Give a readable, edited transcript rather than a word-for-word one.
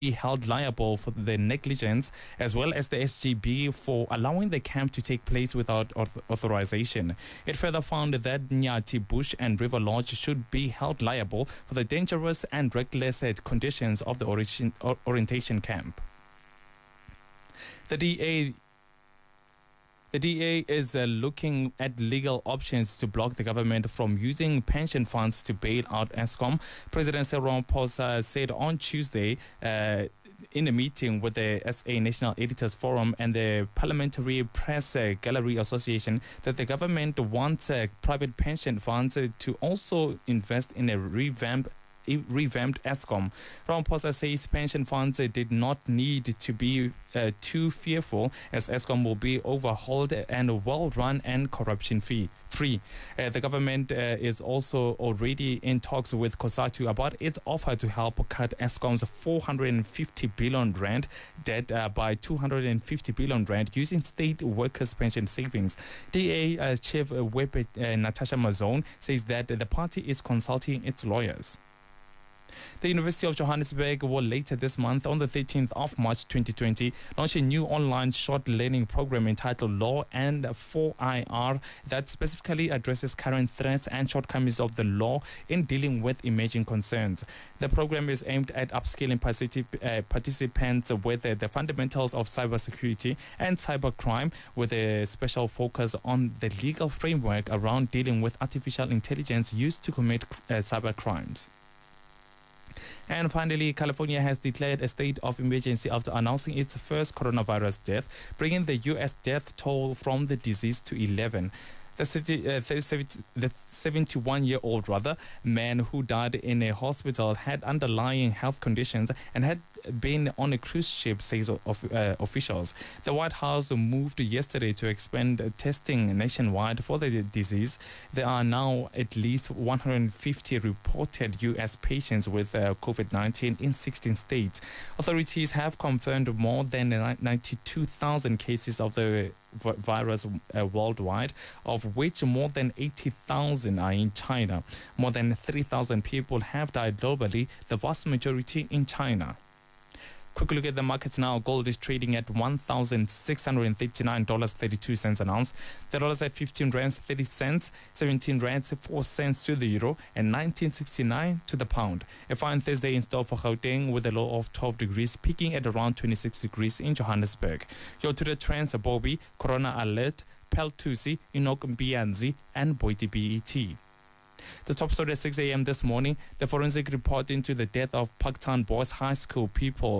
be held liable for the negligence, as well as the SGB for allowing the camp to take place without authorization. It further found that Nyati, Bush and River Lodge should be held liable for the dangerous and reckless conditions of the orientation camp. The DA is looking at legal options to block the government from using pension funds to bail out Eskom. President Cyril Ramaphosa said on Tuesday in a meeting with the SA National Editors Forum and the Parliamentary Press Gallery Association that the government wants private pension funds to also invest in a revamped Eskom. Ramaphosa says pension funds did not need to be too fearful, as Eskom will be overhauled and well run and corruption free. The government is also already in talks with COSATU about its offer to help cut Eskom's 450 billion rand debt by 250 billion rand using state workers' pension savings. DA Chief Whip Natasha Mazone says that the party is consulting its lawyers. The University of Johannesburg will later this month, on the 13th of March 2020, launch a new online short learning program entitled Law and 4IR that specifically addresses current threats and shortcomings of the law in dealing with emerging concerns. The program is aimed at upskilling participants with the fundamentals of cybersecurity and cybercrime, with a special focus on the legal framework around dealing with artificial intelligence used to commit cybercrimes. And finally, California has declared a state of emergency after announcing its first coronavirus death, bringing the U.S. death toll from the disease to 11. The 71-year-old man who died in a hospital had underlying health conditions and had been on a cruise ship, says officials. The White House moved yesterday to expand testing nationwide for the disease. There are now at least 150 reported U.S. patients with COVID-19 in 16 states. Authorities have confirmed more than 92,000 cases of the virus worldwide, of which more than 80,000 are in China. More than 3,000 people have died globally, the vast majority in China. Quick look at the markets now. Gold is trading at $1,639.32 an ounce. The dollar is at 15 rands 30 cents, 17 rands 4 cents to the euro, and 19.69 to the pound. A fine Thursday in store for Gauteng with a low of 12 degrees, peaking at around 26 degrees in Johannesburg. Your to the trends: Bobby, Corona Alert, Peltusi, Enoch Mbianzi, and Boiti BET. The top story at 6 a.m. this morning: the forensic report into the death of Parktown Boys High School pupil